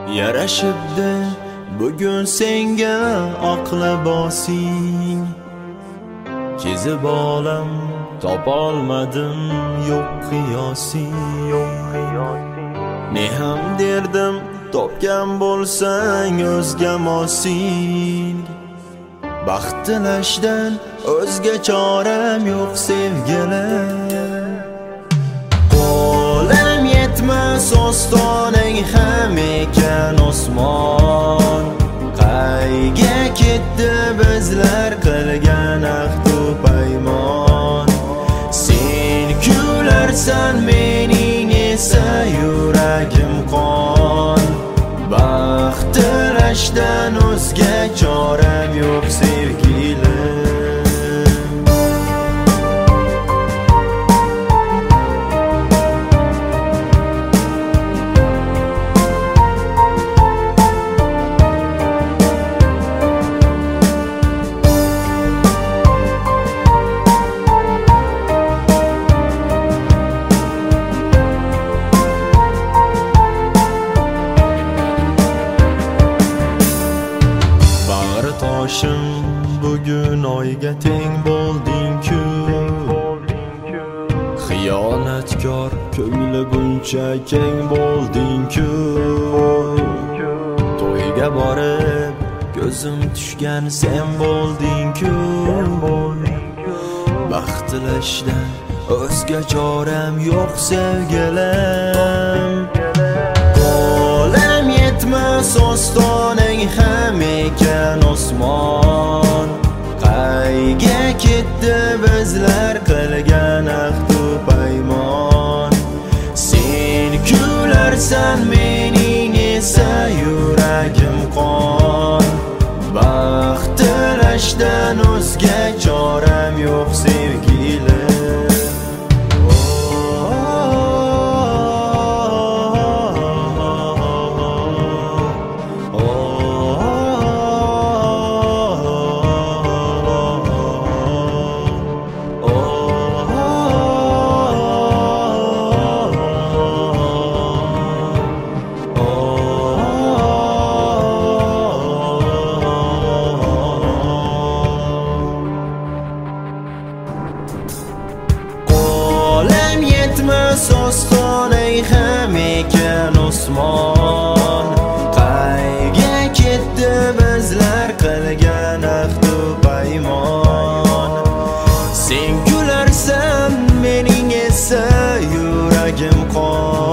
Yarashibdi bugun senga aqli bosing, kezib olam topolmadim yo'q qiyosing. Ne ham derdim topgan bo'lsang o'zga mosing, baxt tilashdan o'zga choram yo'q sevgilim. Qo'lim yetmas ostonang ham ekan osmon, qayga ketdi bizlar qilgan ahdu paymon. Sen kularsan mening esa yuragim qon, baxt tilashdan o'zga choram yo'q sevgilim. Toshim bugun oyga teng bo'lding-ku, xiyonatkor ko'ngli buncha keng bo'lding-ku. To'yga borib ko'zim tushgan sen bo'lding-ku, baxt tilashdan o'zga choram yo'q sevgilim. Qo'lim yetmas ostonang ham ekan osmon, qayga ketdi bizlar qilgan ahdu paymon. Sen kularsan mening esa yuragim qon, baxt tilashdan o'zga choram yo'q sevgilim. Ostonang ham ekan osmon, qayga ketdi bizlar qilgan ahdu paymon. Sen kularsan mening esa yuragim qon,